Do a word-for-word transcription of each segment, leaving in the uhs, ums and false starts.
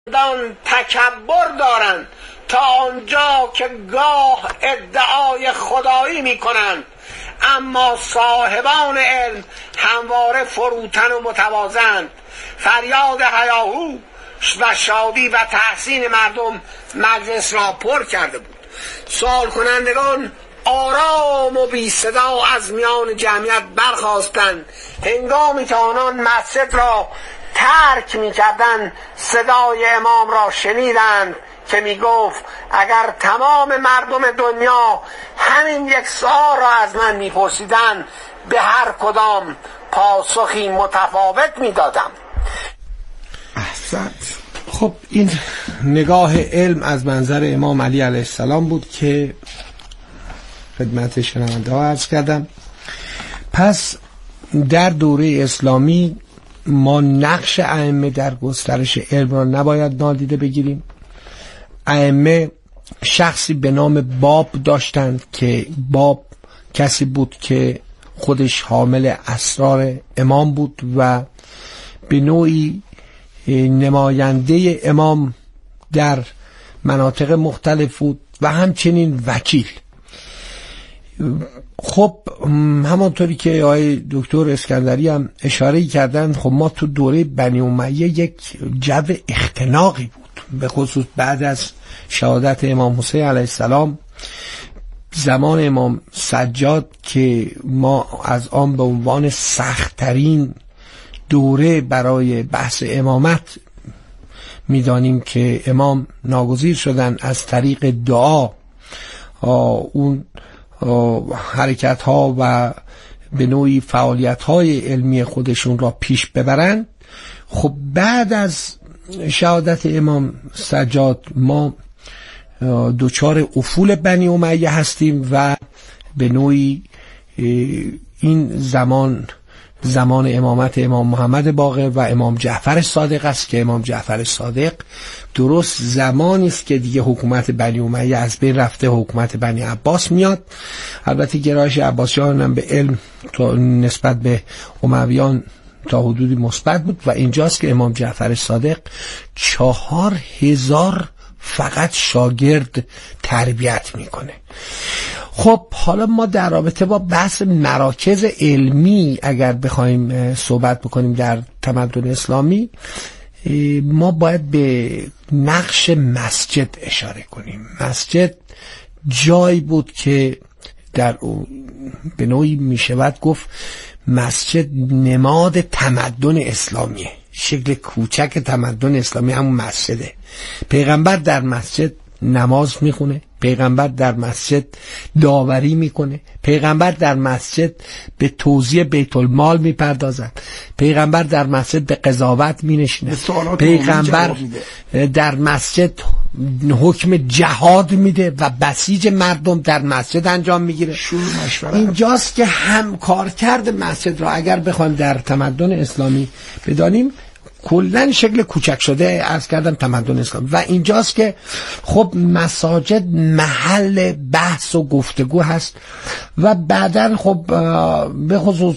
دان تکبر دارند تا آنجا که گاه ادعای خدایی می کنند، اما صاحبان علم همواره فروتن و متواضعند. فریاد هیاهو و شادی و تحسین مردم مجلس را پر کرده بود. سوال کنندگان آرام و بی صدا از میان جمعیت برخاستند. هنگامی که آنان مسجد را ترک می کردند صدای امام را شنیدند که می گفت اگر تمام مردم دنیا همین یک سوال را از من می پرسیدند به هر کدام پاسخی متفاوت می دادم. احسنت. خب این نگاه علم از منظر امام علی علیه السلام بود که خدمت شنونده ها عرض کردم. پس در دوره اسلامی ما نقش ائمه در گسترش علم را نباید نادیده بگیریم. ائمه شخصی به نام باب داشتند که باب کسی بود که خودش حامل اسرار امام بود و به نوعی نماینده امام در مناطق مختلف بود و همچنین وکیل. خب همانطوری که آقای دکتر اسکندری هم اشاره کردن، خب ما تو دوره بنی امیه یک جو اختناقی بود، به خصوص بعد از شهادت امام حسین علیه السلام، زمان امام سجاد که ما از آن به عنوان سخت‌ترین دوره برای بحث امامت میدانیم که امام ناگزیر شدن از طریق دعا اون حرکت ها و به نوعی فعالیت های علمی خودشون را پیش ببرند. خب بعد از شهادت امام سجاد ما دوچار افول بنی امیه هستیم و به نوعی این زمان زمان امامت امام محمد باقر و امام جعفر صادق است که امام جعفر صادق درست زمانی است که دیگه حکومت بنی امیه از بین رفته، حکومت بنی عباس میاد. البته گرایش عباسیان هم به علم نسبت به امویان تا حدودی مثبت بود و اینجاست که امام جعفر صادق چهار هزار فقط شاگرد تربیت میکنه. خب حالا ما در رابطه با بحث مراکز علمی اگر بخوایم صحبت بکنیم در تمدن اسلامی، ما باید به نقش مسجد اشاره کنیم. مسجد جایی بود که در به نوعی میشود گفت مسجد نماد تمدن اسلامیه، شکل کوچک تمدن اسلامی همون مسجده. پیغمبر در مسجد نماز میخونه، پیغمبر در مسجد داوری میکنه، پیغمبر در مسجد به توزیع بیت المال میپردازد، پیغمبر در مسجد به قضاوت مینشینه، پیغمبر در مسجد حکم جهاد میده و بسیج مردم در مسجد انجام میگیره. اینجاست که همکارکرد مسجد را اگر بخوایم در تمدن اسلامی بدانیم کلن شکل کوچک شده از کردم تمدن اسلام و اینجاست که خب مساجد محل بحث و گفتگو هست و بعدن خب به خصوص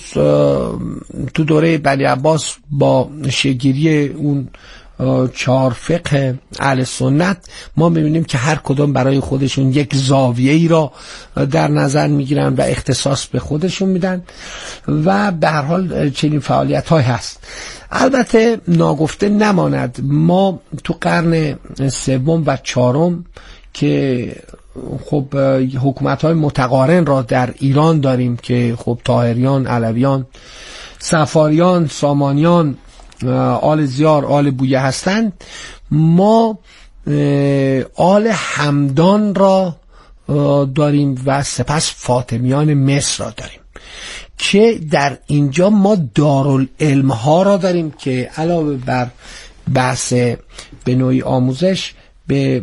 تو دوره بنی عباس با شگیری اون چهار فقه اهل سنت ما می‌بینیم که هر کدوم برای خودشون یک زاویه‌ای را در نظر میگیرن و اختصاص به خودشون میدن و به هر حال چنین فعالیت‌هایی هست. البته ناگفته نماند ما تو قرن سوم و چهارم که خب حکومت‌های متقارن را در ایران داریم که خب طاهریان، علویان، صفاریان، سامانیان، آل زیار، آل بویه هستند. ما آل همدان را داریم و سپس فاطمیان مصر را داریم که در اینجا ما دارالعلم ها را داریم که علاوه بر بحث به نوعی آموزش به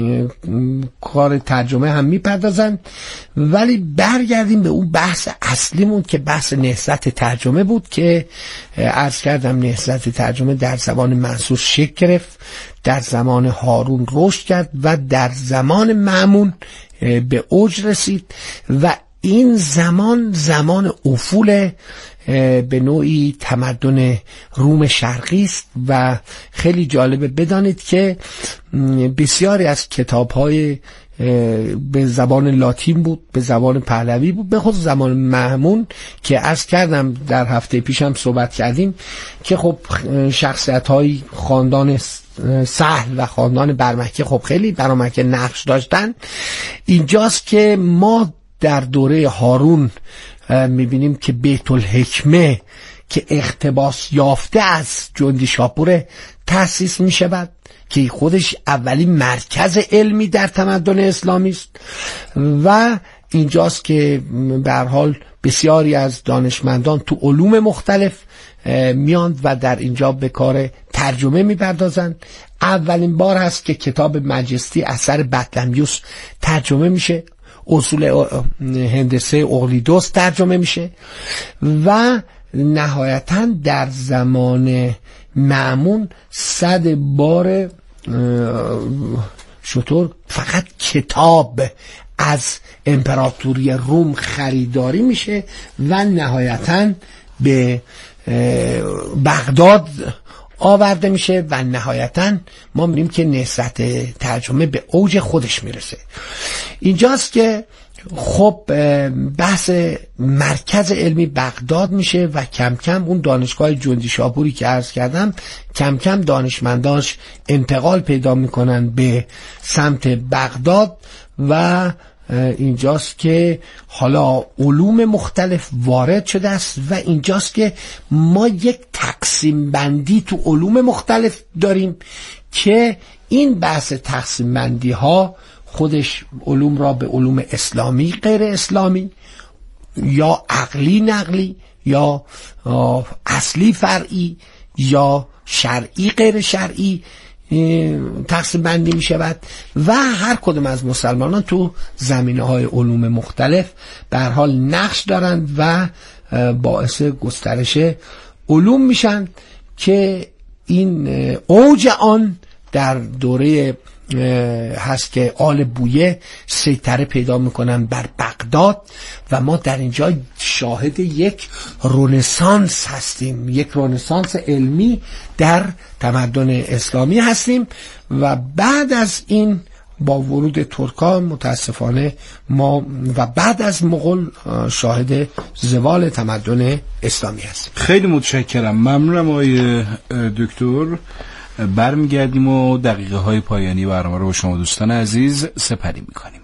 کار ترجمه هم میپردازن. ولی برگردیم به اون بحث اصلیمون که بحث نهضت ترجمه بود که عرض کردم نهضت ترجمه در زمان منصور شکل گرفت، در زمان هارون رشد کرد و در زمان مأمون به اوج رسید و این زمان زمان افول به نوعی تمدن روم شرقی است و خیلی جالبه بدانید که بسیاری از کتاب‌های به زبان لاتین بود، به زبان پهلوی بود، به خود زبان مأمون که عرض کردم در هفته پیشم صحبت کردیم که خب شخصیت‌های خاندان سهل و خاندان برمکه خب خیلی برمکه نقش داشتن. اینجاست که ما در دوره هارون میبینیم که بیت الحکمه که اقتباس یافته از جندی شاپور تأسیس میشود که خودش اولین مرکز علمی در تمدن اسلامی است و اینجاست که به هر حال بسیاری از دانشمندان تو علوم مختلف میاند و در اینجا به کار ترجمه میپردازند. اولین بار هست که کتاب مجستی اثر بطلمیوس ترجمه میشه، اصول هندسه اقلیدس ترجمه میشه و نهایتا در زمان مأمون صد بار شطور فقط کتاب از امپراتوری روم خریداری میشه و نهایتا به بغداد آورده میشه و نهایتا ما می‌بینیم که نهضت ترجمه به اوج خودش میرسه. اینجاست که خب بحث مرکز علمی بغداد میشه و کم کم اون دانشگاه جندی شاپوری که عرض کردم کم کم دانشمندانش انتقال پیدا میکنن به سمت بغداد و اینجاست که حالا علوم مختلف وارد شده است و اینجاست که ما یک تقسیم بندی تو علوم مختلف داریم که این بحث تقسیم بندی ها خودش علوم را به علوم اسلامی غیر اسلامی یا عقلی نقلی یا اصلی فرعی یا شرعی غیر شرعی تقسیم بندی می شود و هر کدوم از مسلمانان تو زمینه های علوم مختلف به هر حال نقش دارند و باعث گسترش علوم میشن که این اوج آن در دوره هست که آل بویه سیطره پیدا میکنن بر بغداد و ما در اینجا شاهد یک رنسانس هستیم، یک رنسانس علمی در تمدن اسلامی هستیم و بعد از این با ورود ترکان متاسفانه ما و بعد از مغول شاهد زوال تمدن اسلامی هستیم. خیلی متشکرم، ممنونم آقای دکتر. برمیگردیم و دقیقه های پایانی برنامه رو با شما دوستان عزیز سپری میکنیم.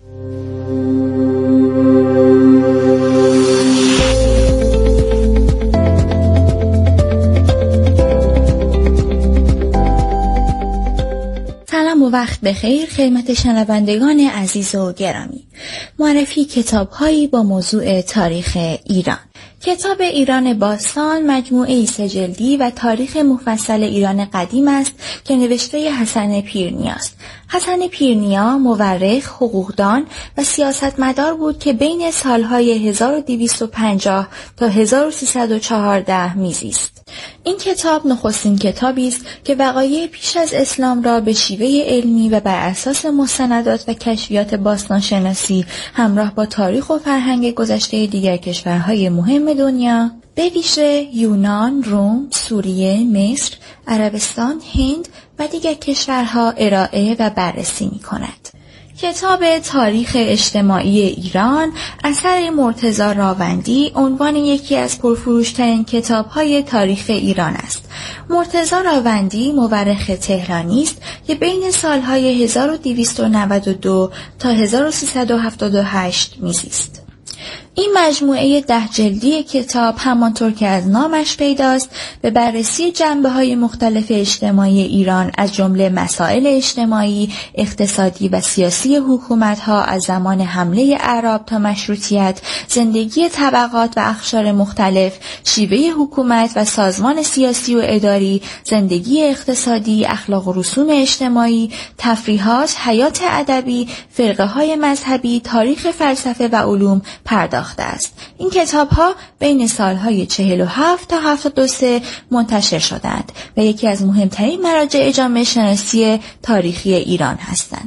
سلام و وقت بخیر خدمت شنوندگان عزیز و گرامی. معرفی کتاب‌هایی با موضوع تاریخ ایران. کتاب ایران باستان مجموعه سه جلدی و تاریخ مفصل ایران قدیم است که نوشته حسن پیرنیا است. حسن پیرنیا مورخ، حقوقدان و سیاستمدار بود که بین سالهای هزار و دویست و پنجاه تا هزار و سیصد و چهارده میزیست. این کتاب نخستین کتابی است که وقایع پیش از اسلام را به شیوه علمی و بر اساس مستندات و کشفیات باستانشناسی همراه با تاریخ و فرهنگ گذشته دیگر کشورهای مهم دنیا به ویژه یونان، روم، سوریه، مصر، عربستان، هند و دیگر کشورها ارائه و بررسی می‌کند. کتاب تاریخ اجتماعی ایران اثر مرتضی راوندی عنوان یکی از پرفروش‌ترین کتاب‌های تاریخ ایران است. مرتضی راوندی مورخ تهرانی است که بین سالهای هزار و دویست و نود و دو تا هزار و سیصد و هفتاد و هشت میزیست. این مجموعه ده جلدی کتاب همانطور که از نامش پیداست به بررسی جنبه‌های مختلف اجتماعی ایران از جمله مسائل اجتماعی، اقتصادی و سیاسی حکومت‌ها از زمان حمله اعراب تا مشروطیت، زندگی طبقات و اقشار مختلف، شیوه حکومت و سازمان سیاسی و اداری، زندگی اقتصادی، اخلاق و رسوم اجتماعی، تفریحات، حیات ادبی، فرقه‌های مذهبی، تاریخ فلسفه و علوم پرداخت است. این کتاب‌ها بین سالهای چهل و هفت تا هفتاد و سه منتشر شدند و یکی از مهمترین مراجع جامعه شناسی تاریخی ایران هستند.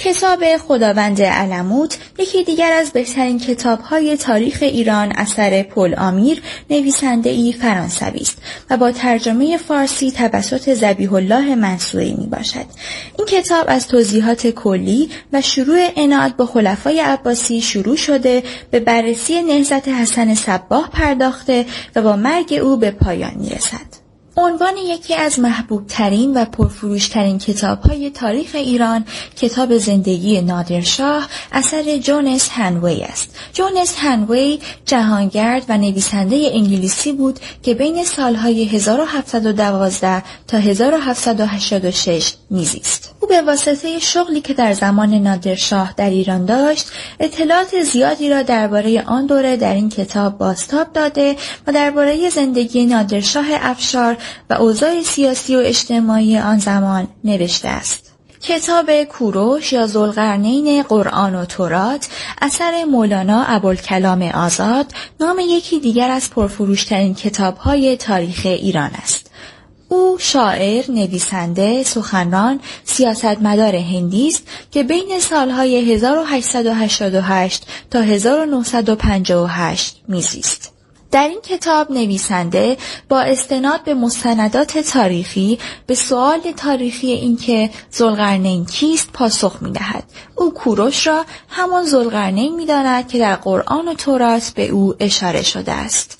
کتاب خداوند علموت یکی دیگر از بهترین کتاب‌های تاریخ ایران اثر پل آمیر نویسنده‌ای فرانسوی است و با ترجمه فارسی توسط ذبیح الله منصوری میباشد. این کتاب از توضیحات کلی و شروع عنایت با خلفای عباسی شروع شده به بررسی نهضت حسن صباح پرداخته و با مرگ او به پایان میرسد. عنوان یکی از محبوب ترین و پرفروش ترین کتاب های تاریخ ایران کتاب زندگی نادرشاه اثر جونس هنوی است. جونس هنوی جهانگرد و نویسنده انگلیسی بود که بین سالهای هزار و هفتصد و دوازده تا هزار و هفتصد و هشتاد و شش میزیست. او به واسطه شغلی که در زمان نادرشاه در ایران داشت اطلاعات زیادی را درباره آن دوره در این کتاب بازتاب داده و درباره زندگی نادرشاه افشار و اوضاع سیاسی و اجتماعی آن زمان نوشته است. کتاب کوروش یا ذوالقرنین قرآن و تورات اثر مولانا ابوالکلام آزاد نام یکی دیگر از پرفروشترین کتاب‌های تاریخ ایران است. او شاعر، نویسنده، سخنران، سیاستمدار هندی است که بین سالهای هزار و هشتصد و هشتاد و هشت تا هزار و نهصد و پنجاه و هشت میزیست. در این کتاب نویسنده با استناد به مستندات تاریخی به سؤال تاریخی اینکه ذوالقرنین کیست پاسخ می‌دهد. او کوروش را همان ذوالقرنین می‌داند که در قرآن و تورات به او اشاره شده است.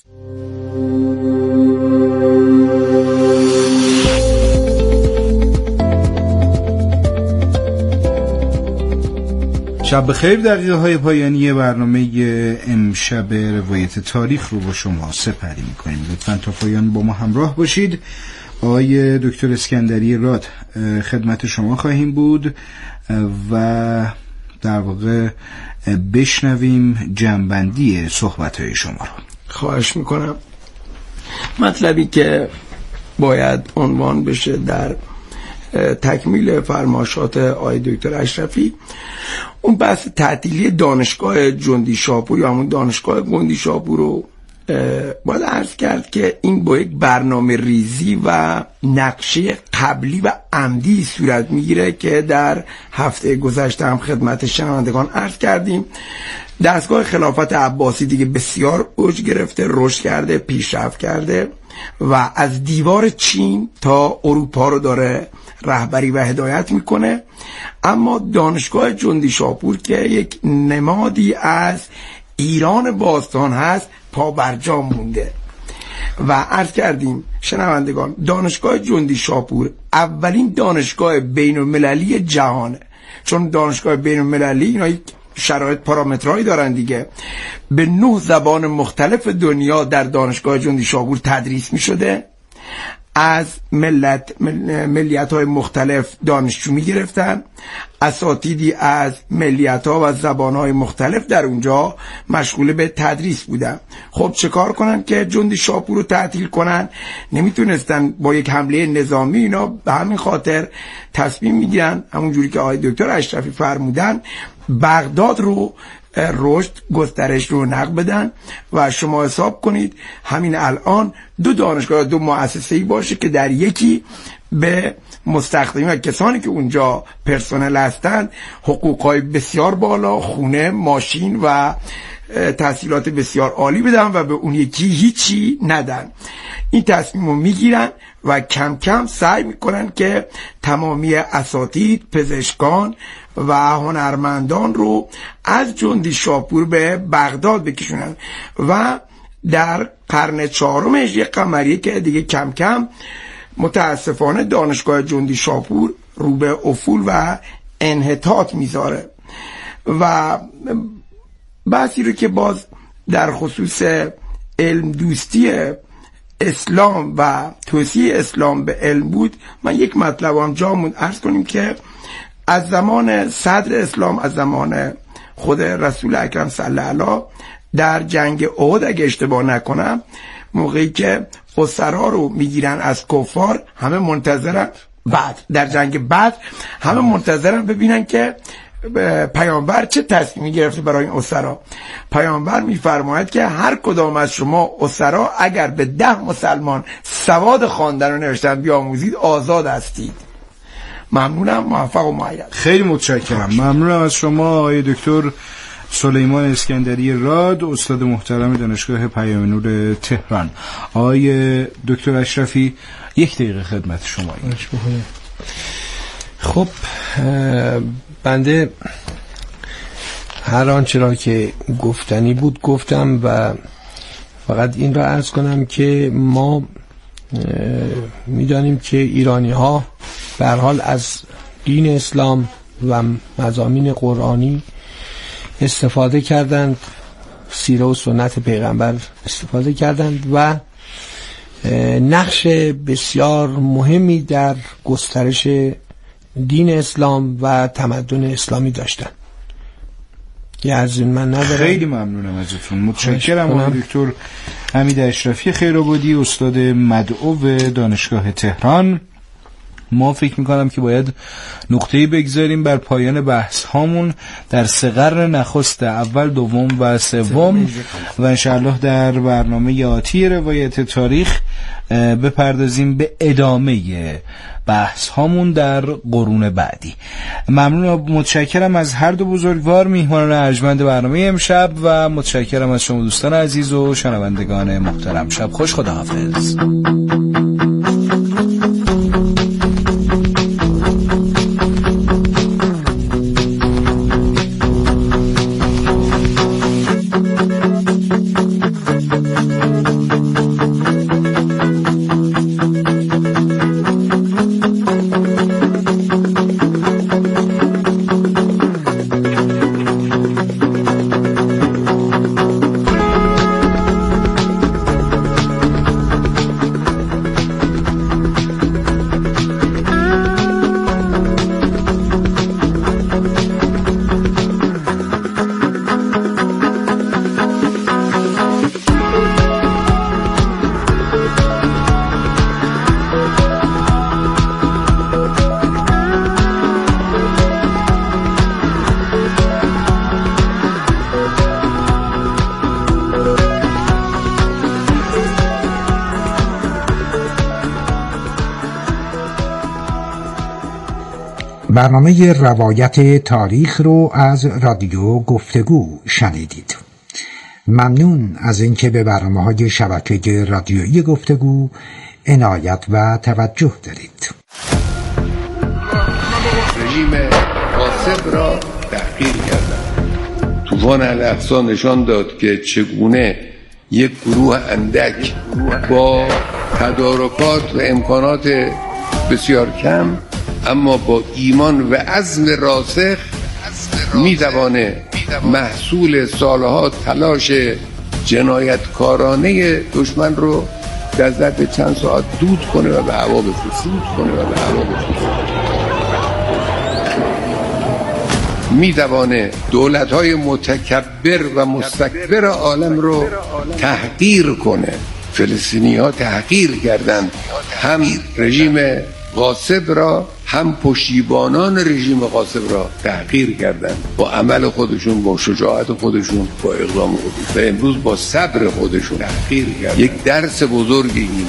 شب بخیر. دقیقه های پایانی برنامه امشب روایت تاریخ رو با شما سپری میکنیم. لطفاً تا پایان با ما همراه باشید. آقای دکتر اسکندری راد خدمت شما خواهیم بود و در واقع بشنویم جنبندی صحبت های شما رو. خواهش میکنم. مطلبی که باید عنوان بشه در تکمیل فرمایشات آقای دکتر اشرفی اون بحث تعطیلی دانشگاه جندی شاپور یا همون دانشگاه گندی شاپور رو باید عرض کرد که این با یک برنامه ریزی و نقشه قبلی و عمدی صورت میگیره که در هفته گذشته هم خدمت شنوندگان عرض کردیم. دستگاه خلافت عباسی دیگه بسیار اوج گرفته، رشد کرده، پیشرفت کرده و از دیوار چین تا اروپا رو داره رهبری و هدایت میکنه. اما دانشگاه جندی شاپور که یک نمادی از ایران باستان هست پا برجا مونده و عرض کردیم شنوندگان دانشگاه جندی شاپور اولین دانشگاه بین المللی جهانه، چون دانشگاه بین المللی اینا یک شرایط پارامترهایی دارن دیگه. به نه زبان مختلف دنیا در دانشگاه جندی شاپور تدریس می شده، از ملت ملیت های مختلف دانشجو می گرفتن، اساتیدی از ملیت ها و زبان های مختلف در اونجا مشغول به تدریس بودن. خب چه کار کنن که جندی شاپور رو تعطیل کنن؟ نمیتونستن با یک حمله نظامی. اینا به همین خاطر تصمیم میگیرن همون جوری که آقای دکتر اشرفی فرمودن بغداد رو رشد گسترش رو نقل بدن و شما حساب کنید همین الان دو دانشگاه دو مؤسسه‌ای باشه که در یکی به مستخدمین و کسانی که اونجا پرسنل هستند حقوقهای بسیار بالا، خونه، ماشین و تحصیلات بسیار عالی بدن و به اون یکی هیچی ندن. این تصمیم رو میگیرن و کم کم سعی میکنن که تمامی اساتید، پزشکان و هنرمندان رو از جندی شاپور به بغداد بکشونن و در قرن چهارم هجری قمری که دیگه کم کم متاسفانه دانشگاه جندی شاپور رو به افول و انحطاط میذاره و بحثی رو که باز در خصوص علم دوستی اسلام و توصیه اسلام به علم بود، من یک مطلب هم جامون عرض کنیم که از زمان صدر اسلام، از زمان خود رسول اکرم صلی الله علیه در جنگ احد اگه اشتباه نکنم موقعی که اسرا رو میگیرن از کفار همه منتظرن، بعد در جنگ بعد همه منتظرن ببینن که پیامبر چه تصمیمی گرفته برای این اسرا. پیامبر میفرماید که هر کدام از شما اسرا اگر به ده مسلمان سواد خواندن و نوشتن بیاموزید آزاد هستید. ممنونم. موفق و مؤید. خیلی متشکرم. ممنونم از شما آقای دکتر سلیمان اسکندری راد، استاد محترم دانشگاه پیام نور تهران. آقای دکتر اشرفی یک دقیقه خدمت شما. خب بنده هر آنچه را که گفتنی بود گفتم و فقط این را عرض کنم که ما میدانیم که ایرانی ها به هر حال از دین اسلام و مضامین قرآنی استفاده کردند، سیره و سنت پیغمبر استفاده کردند و نقش بسیار مهمی در گسترش دین اسلام و تمدن اسلامی داشتند. یه از این من ندارم. خیلی ممنونم ازتون. متشکرم آقای دکتر حمید اشرفی خیرآبادی، استاد مدعو دانشگاه تهران. ما فکر میکنم که باید نقطه‌ای بگذاریم بر پایان بحث هامون در سه قرن نخست، اول، دوم و سوم، و انشاءالله در برنامه آتی روایت تاریخ بپردازیم به ادامه بحث هامون در قرون بعدی. ممنون و متشکرم از هر دو بزرگوار میهمانان ارجمند برنامه امشب و متشکرم از شما دوستان عزیز و شنوندگان محترم. شب خوش، خداحافظ. برنامه روایت تاریخ رو از رادیو گفتگو شنیدید. ممنون از اینکه به برنامه‌های شبکه رادیویی گفتگو عنایت و توجه دارید. رژیم غاصب را تحقیر کردند. طوفان الاقصی نشان داد که چگونه یک گروه اندک با تدارکات و امکانات بسیار کم اما با ایمان و عزم راسخ میتوانه محصول سالها تلاش جنایتکارانه دشمن رو در ظرف چند ساعت دود کنه و به هوا بفرسته کنه و به هوا بفرسته میتوانه دولت‌های متکبر و مستکبر عالم رو تحقیر کنه. فلسطینی‌ها تحقیر کردند هم رژیم غاصب را هم پشتیبانان رژیم غاصب را تحقیر کردند با عمل خودشون، با شجاعت خودشون، با اقدام خودشون و امروز با صبر خودشون تحقیر کردند. یک درس بزرگی این.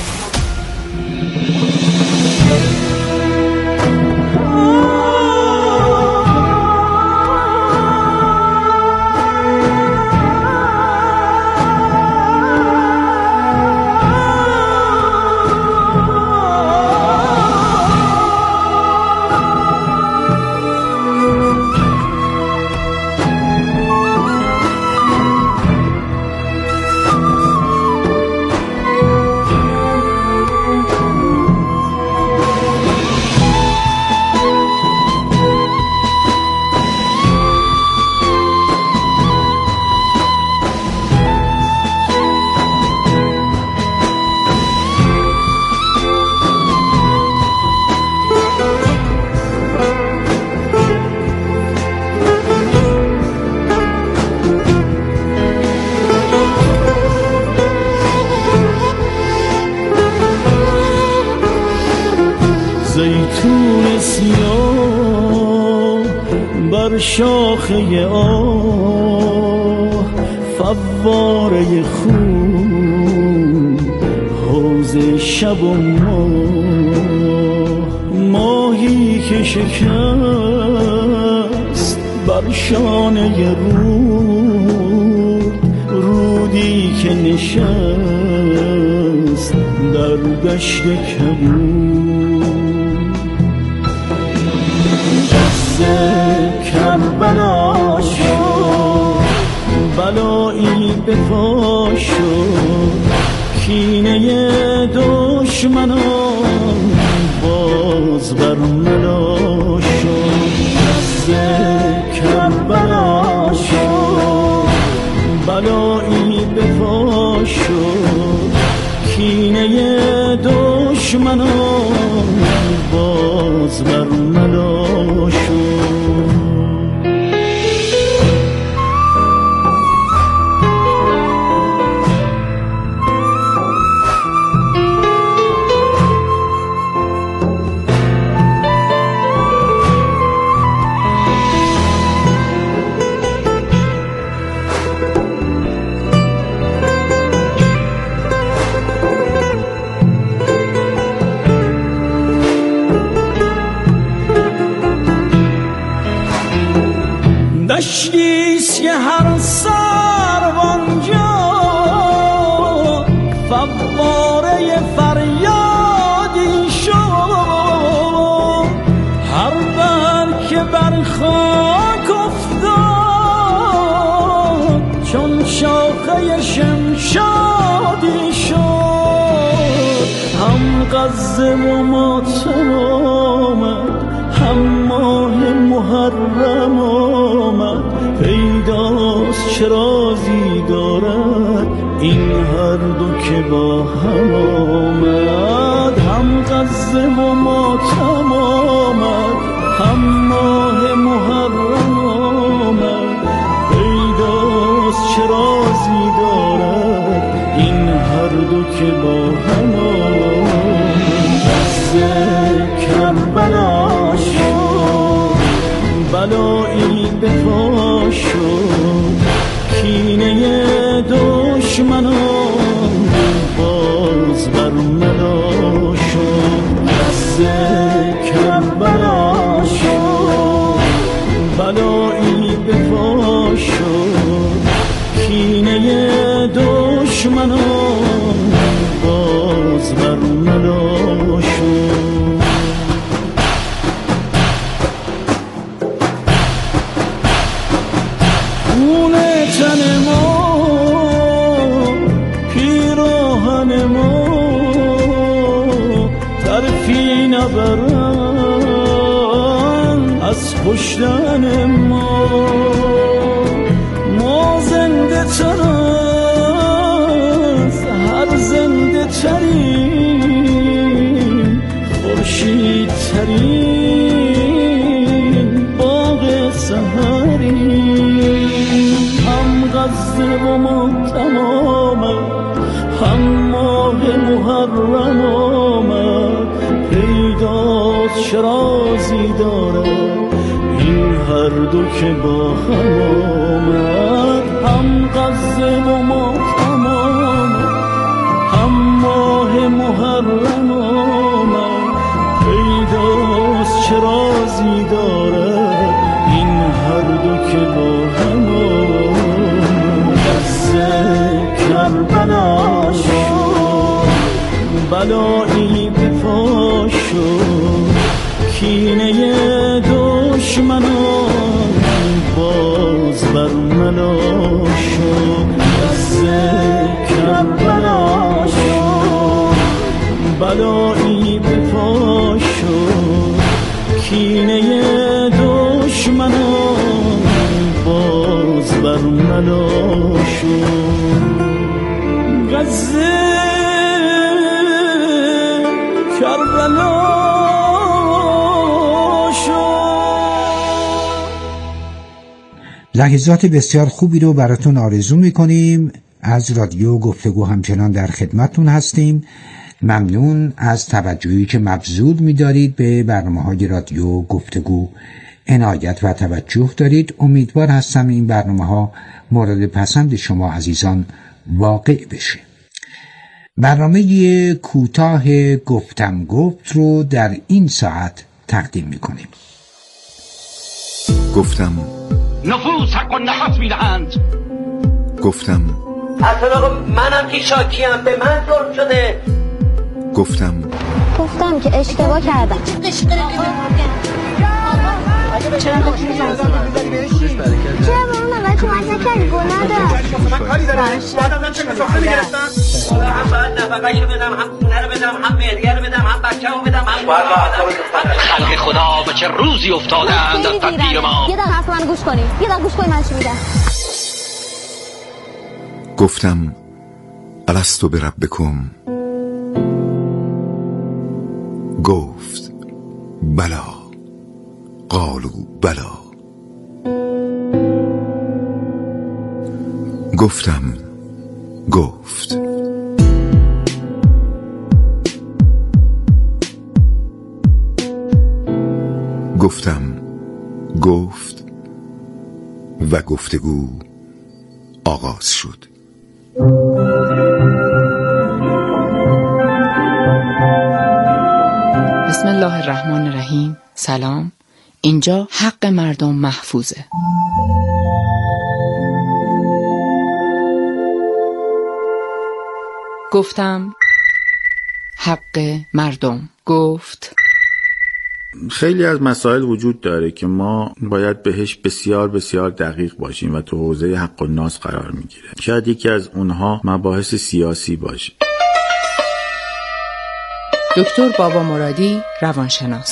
زیتون سیاه بر شاخه آه، فواره خون حوض شب و ماه، ماهی که شکست بر شانه رود، رودی که نشست در دشت کبود. دست کربلا شد بلایی به پا شد، کینه دشمنان باز بر ملا شد. دست کربلا شد بلایی به پا شد، کینه دشمنان باز بر ملا شد. دشتیست که هر سروانجا فواره فریادی شد، هر بر که بر خاک افتاد چون شاخه شمشادی شد. هم غزه و ماتم آمد، هم ماه محرم آمد، پیداست چه رازی دارد این هر دو که با هم آمد. هم غزه و ماتم آمد، هم ماه محرم آمد، پیداست چه رازی دارد این هر دو که با هم آمد. دست کربلا شد بلایی به پا شد، کینه دشمنان باز بر ملا شد. دست کربلا شد بلایی به پا شد، کینه دشمنان باز بر ملا شد. تن ما پیراهن ما طرفی نبرن از کشتن ما، ما زنده تر از هر زنده ترین خورشید ترین باغ سحرین. غزه و ماتم آمد، هم ماه محرم آمد، پیداست چه رازی دارد این هر دو که با هم آمد. هم غزه و ماتم آمد، هم ماه محرم آمد، پیداست چه رازی دارد این هر دو که با هم آمد. کربلا شد بلایی به پا شد، کینه دشمنان باز بر ملا شد. دست کربلا شد بلایی به پا شد، کینه دشمنان باز بر ملا شد. غزه کربلا شد. لحظات بسیار خوبی رو براتون آرزو میکنیم. از رادیو گفتگو همچنان در خدمتتون هستیم. ممنون از توجهی که مبذول می‌دارید به برنامه‌های رادیو گفتگو. عنایت و توجه دارید. امیدوار هستم این برنامه‌ها مورد پسند شما عزیزان واقع بشه. برنامه کوتاه گفتم گفت رو در این ساعت تقدیم میکنیم. گفتم نفوس حق و نفس میدهند. گفتم اصلا منم که شاکیم، به من ظلم شده. گفتم گفتم که اشتباه کردم. چرا با اون اول کمک نکردی؟ گناه دارم. من کاری دارم. بعدم من چه سخته میگرفتم؟ هم باید نفقه‌شو بدم، هم خونه رو بدم، هم مهریه رو بدم، هم بچه‌مو بدم، هم خلق خدا به چه روزی افتادند در تقدیر ما. یه دقیقه حرف من گوش کنی. یه دقیقه گوش کنی من چی میگم. گفتم الستو بربکم. گفت بلا. قالوا بلا. گفتم گفت گفتم گفت و گفتگو آغاز شد. بسم الله الرحمن الرحیم. سلام. اینجا حق مردم محفوظه. گفتم حق مردم. گفت خیلی از مسائل وجود داره که ما باید بهش بسیار بسیار دقیق باشیم و تو حوزه حق الناس قرار میگیره. شاید یکی از اونها مباحث سیاسی باشه. دکتر بابا مرادی، روانشناس.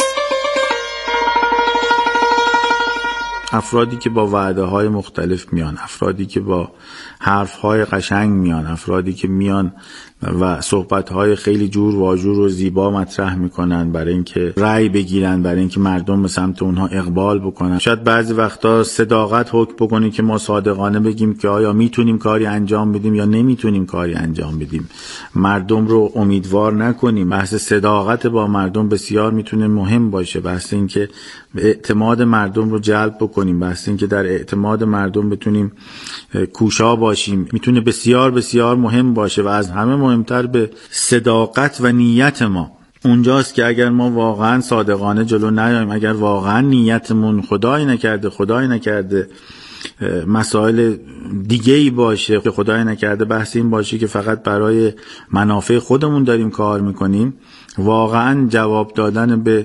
افرادی که با وعده های مختلف میان، افرادی که با حرف های قشنگ میان، افرادی که میان و صحبت های خیلی جور واجور و زیبا مطرح میکنن برای اینکه رأی بگیرن، برای اینکه مردم به سمت اونها اقبال بکنن. شاید بعضی وقتا صداقت حکم بکنه که ما صادقانه بگیم که آیا میتونیم کاری انجام بدیم یا نمیتونیم کاری انجام بدیم. مردم رو امیدوار نکنیم. بحث صداقت با مردم بسیار میتونه مهم باشه. بحث اینکه اعتماد مردم رو جلب بکنیم، بحث اینکه در اعتماد مردم بتونیم کوشا باشیم میتونه بسیار بسیار مهم باشه. و از همه مهمتر به صداقت و نیت ما اونجاست که اگر ما واقعا صادقانه جلو نیاییم، اگر واقعا نیتمون خدای نکرده خدای نکرده مسائل دیگه‌ای باشه که خدای نکرده بحث این باشه که فقط برای منافع خودمون داریم کار میکنیم، واقعا جواب دادن به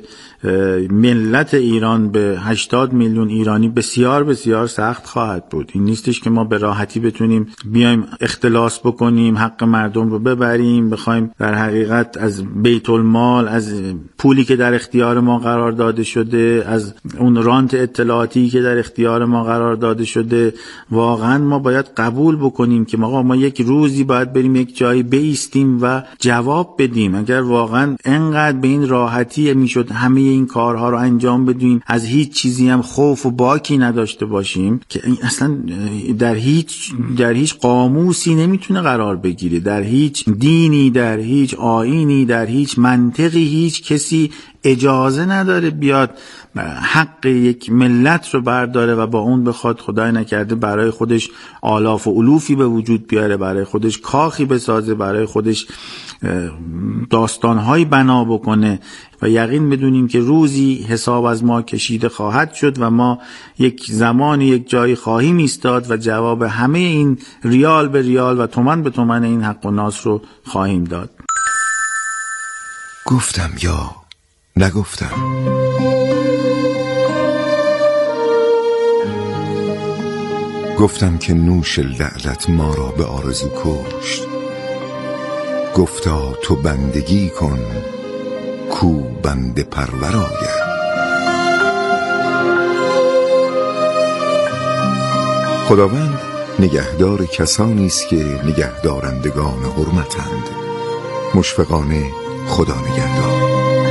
ملت ایران، به هشتاد میلیون ایرانی بسیار بسیار سخت خواهد بود. این نیستش که ما به راحتی بتونیم بیایم اختلاس بکنیم، حق مردم رو ببریم، بخوایم در حقیقت از بیت المال، از پولی که در اختیار ما قرار داده شده، از اون رانت اطلاعاتی که در اختیار ما قرار داده شده، واقعا ما باید قبول بکنیم که ما ما یک روزی باید بریم یک جایی بایستیم و جواب بدیم. اگر واقعا انقدر به این راحتی میشد همه این کارها رو انجام بدیم، از هیچ چیزی هم خوف و باکی نداشته باشیم که اصلا در هیچ در هیچ قاموسی نمیتونه قرار بگیره، در هیچ دینی، در هیچ آیینی، در هیچ منطقی هیچ کسی اجازه نداره بیاد حق یک ملت رو برداره و با اون بخواد خدای نکرده برای خودش آلاف و الوفی به وجود بیاره، برای خودش کاخی بسازه، برای خودش داستانهایی بنا بکنه. و یقین بدونیم که روزی حساب از ما کشیده خواهد شد و ما یک زمانی یک جایی خواهیم ایستاد و جواب همه این ریال به ریال و تومن به تومن این حق و ناس رو خواهیم داد. گفتم یا نگفتم. گفتم که نوش لعلت ما را به آرزو کشت. گفتا تو بندگی کن کو بنده پرور آید. خداوند نگهدار کسانی است که نگهدارندگان حرمتند. مشفقانه خدا نگهدار.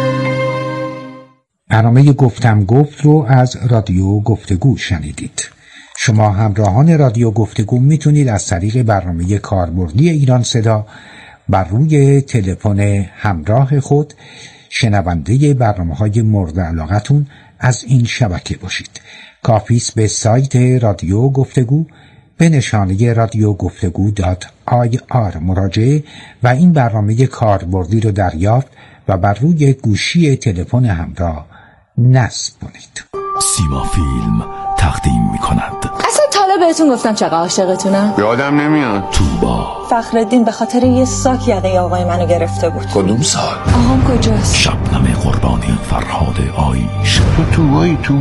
برنامه گفتم گفت رو از رادیو گفتگو شنیدید. شما همراهان رادیو گفتگو میتونید از طریق برنامه کاربردی ایران صدا بر روی تلفن همراه خود شنونده برنامه‌های مورد علاقتون از این شبکه باشید. کافی است به سایت رادیو گفتگو به نشانه رادیو گفتگو دات آی آر مراجعه و این برنامه کاربردی رو دریافت و بر روی گوشی تلفن همراه نصب کنید. سیما فیلم تقدیم می کند. اصلا تالا بهتون گفتم چقدر عاشقتونم؟ یادم نمیاد. توبا. فخرالدین به خاطر یه ساک یقه آقای منو گرفته بود. کدوم سال؟ آقام کجاست؟ شبنم قربانی، فرهاد آیش. تو توبایی تو